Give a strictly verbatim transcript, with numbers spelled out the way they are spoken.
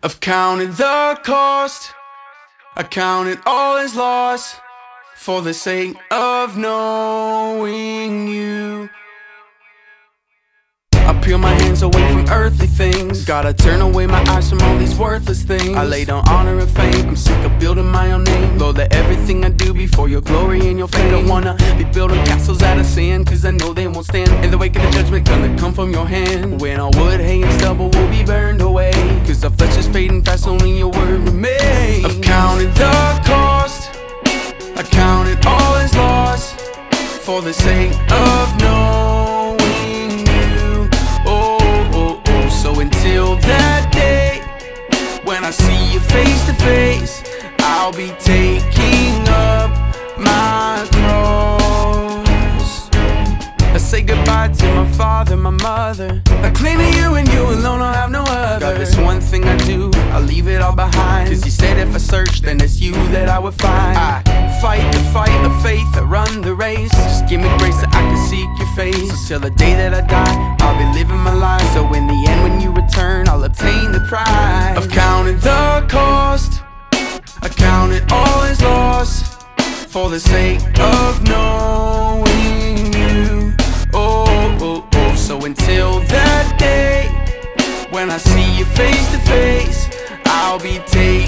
I've counted the cost, I counted all is lost, for the sake of knowing you. I peel my hands away from earthly things, gotta turn away my eyes from all these worthless things. I lay down honor and fame, I'm sick of building my own name. Lord, let everything I do be for your glory and your fame. Don't wanna be building castles out of sand, cause I know they won't stand in the wake of the judgment gonna come from your hand. When all wood, hay and stubble will be burned away, cause our flesh is fading fast, only your word remains. I've counted the cost, I counted all is lost, for the sake of knowing you. Oh, oh, oh. So until that day, when I see you face to face, I'll be taking up my cross. I say goodbye to my father, my mother. I cling to you and you alone, I'll have no other. God, there's one thing I do, I'll leave it all behind, cause you said if I search, then it's you that I would find. I fight the fight of faith, I run the race. Just give me grace that I can seek your face. So till the day that I die, I'll be living my life, so in the end when you return, I'll obtain the prize. I've counted the cost, I counted all is lost, for the sake of knowing you. Oh, oh, oh. So until that day, when I see you face to face, I'll be taking